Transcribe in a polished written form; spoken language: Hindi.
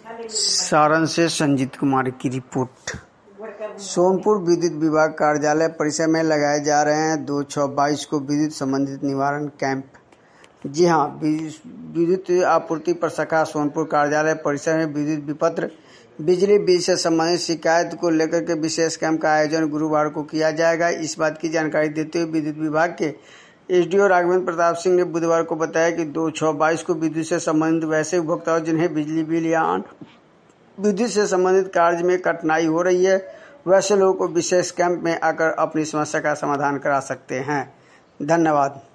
सारण से संजीत कुमार की रिपोर्ट। सोनपुर विद्युत विभाग कार्यालय परिसर में लगाए जा रहे हैं 2/6/22 को विद्युत संबंधित निवारण कैंप। जी हां, विद्युत आपूर्ति प्रशाखा सोनपुर कार्यालय परिसर में विद्युत विपत्र, बिजली बिल से संबंधित शिकायत को लेकर के विशेष कैंप का आयोजन गुरुवार को किया जाएगा। इस बात की जानकारी देते हुए विद्युत विभाग के एसडीओ राघवेंद्र प्रताप सिंह ने बुधवार को बताया कि 2/6/22 को विद्युत से संबंधित वैसे उपभोक्ताओं जिन्हें बिजली बिल या विद्युत से संबंधित कार्य में कठिनाई हो रही है, वैसे लोगों को विशेष कैंप में आकर अपनी समस्या का समाधान करा सकते हैं। धन्यवाद।